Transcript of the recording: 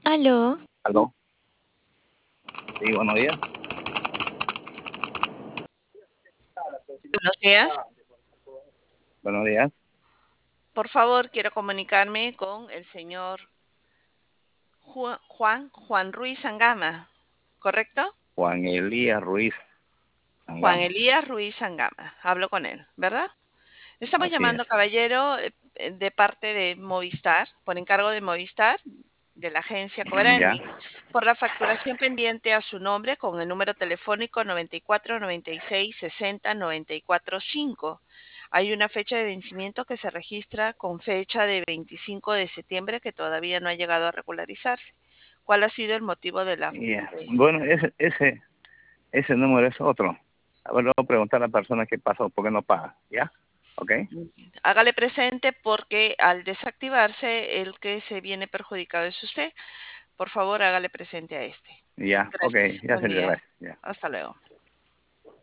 Aló, ¿Aló? Sí, buenos días. Buenos días. Buenos días. Por favor, quiero comunicarme con el señor Juan Ruiz Angama, ¿correcto? Juan Elías Ruiz Juan Angama. Elías Ruiz Angama. Hablo con él, ¿verdad? Estamos Así es. llamando, caballero, de parte de Movistar, por encargo de Movistar, de la agencia Ya. Cobrani, por la facturación pendiente a su nombre con el número telefónico 94 96 60 94 5. Hay una fecha de vencimiento que se registra con fecha de 25 de septiembre que todavía no ha llegado a regularizarse. ¿Cuál ha sido el motivo de la... Ya. de- Bueno, ese número es otro. A ver, le voy a preguntar a la persona qué pasó, por qué no paga. ¿Ya? ¿Ok? Hágale presente porque al desactivarse el que se viene perjudicado es usted. Por favor, hágale presente a este. Ya. Ok, Gracias. ya Buen se le día. gracias. Ya. Hasta luego.